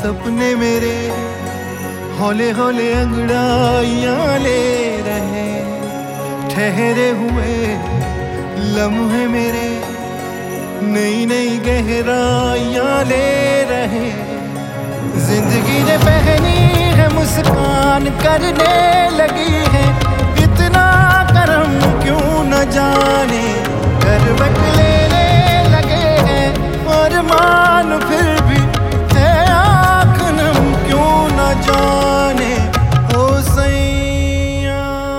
सपने मेरे हौले हौले अंगड़ाइयां ले रहे, ठहरे हुए लम्हे मेरे नई नई गहराइयां ले रहे। जिंदगी ने पहनी है मुस्कान करने लगी है, इतना करम क्यों न जाने करवट लेने लगे हैं। और मान फिर भी है आँख नम क्यों न जाने ओ सैया।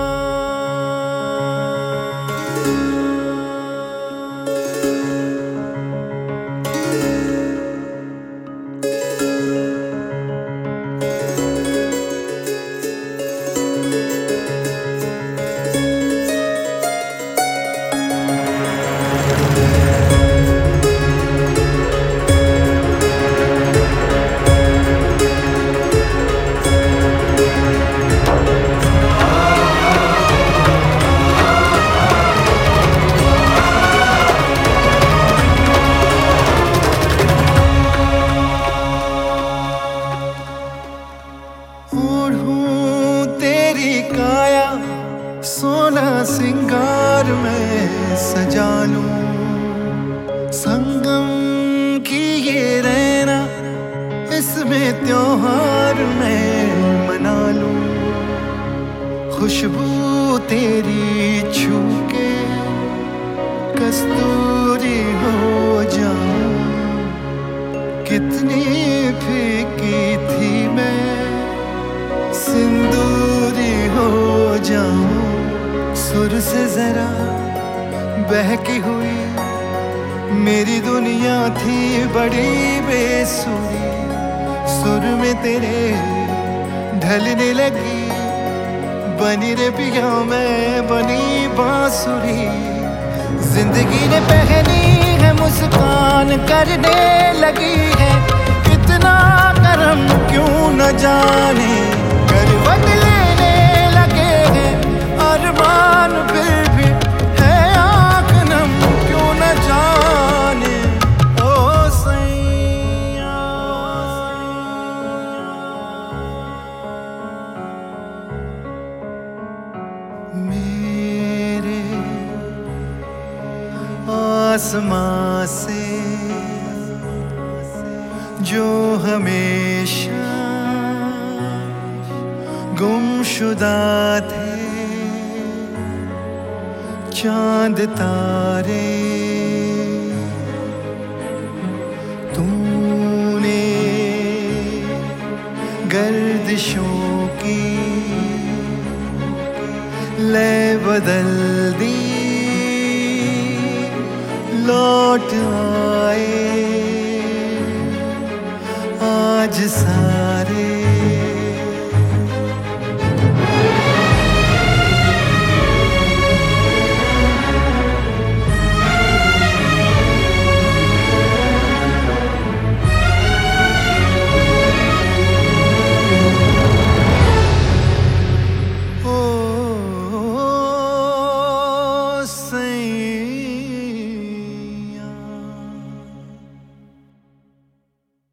ओढ़ूं तेरी काया सोना सिंगार में सजा लूं, संगम की ये रहना इसमें त्योहार में मना लूं। खुशबू तेरी छू के कस्तूरी हो जाऊं, कितनी फीकी थी मैं सिंदूरी हो जाऊं। सुर से जरा बहकी हुई मेरी दुनिया थी बड़ी बेसुरी, सुर में तेरे ढलने लगी बनी रे पिया मैं बनी बांसुरी। जिंदगी ने पहनी है मुस्कान करने लगी है, इतना करम क्यों न जाने करवट लेने लगे हैं। अरमान फिर भी है आँख नम क्यों न जाने ओ सैया। मेरे आसमां से जो हमेशा गुमशुदा थे चांद तारे, तूने गर्दिशों की लय बदल दी, लौट आए आज सारे